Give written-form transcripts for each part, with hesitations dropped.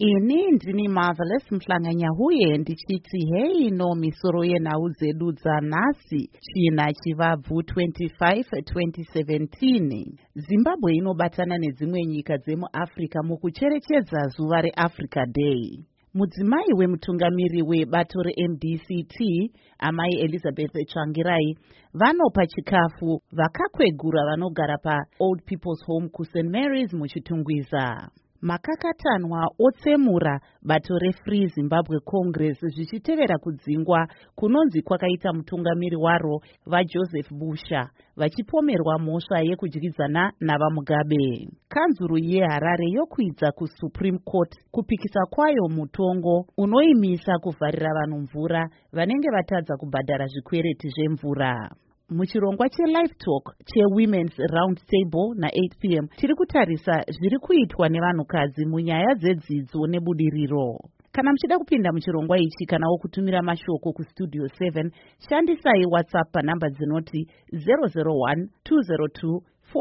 Ini ndini Marvelous Mhlanganya huye ndichiti hei no misoro yenhau dzedu dzanhasi china chivabvu 25 2017. Zimbabwe inobatana nedzimwe nyika dzemuAfrica mukucherechedza zuva reAfrica Day. Mudzimai wemutungamiri webato reMDCT, Amai Elizabeth Tsvangirai, vanopa chikafu vakakwegura vanogara paOld People's Home kuSt Mary's muchitungwiza. Makakatanwa otsemura bato reFree Zimbabwe Congress zvichitevera kudzingwa kunonzi kwakaita mutungamiri waro vaJoseph Busha vachipomerwa mhosva yekudyidzana navaMugabe. Kanzuru yeHarare yokwidza kuSupreme Court kupikisa kwayo mutongo unoimisa kuvharira vanhu mvura vanenge vatadza kubhadhara zvikwereti zvemvura. Muchirongwa cheLive Talk cheWomen's Round Table na8 p.m. tiri kutarisa zviri kuitwa nevanhukadzi munyaya dzedzidzo nebudiriro. Kana muchida kupinda muchirongwa ichi kanawo kutumira mashoko kuStudio 7, shandisai WhatsApp panhamba dzinoti 001 202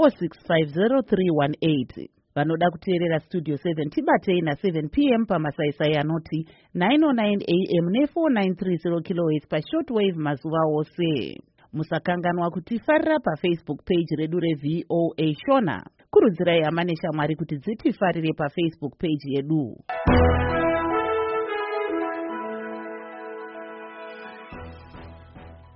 4650318. Vanoda kuteerera Studio 7 tibatei na7 p.m. pamasaisai anoti 909 a.m. ne4930 kHz pashortwave mazuva ose. Musakanganwa kutifarira paFacebook page redu reVOA Shona. Kurudzirai hama neshamwari kuti dzitifarire paFacebook page yedu.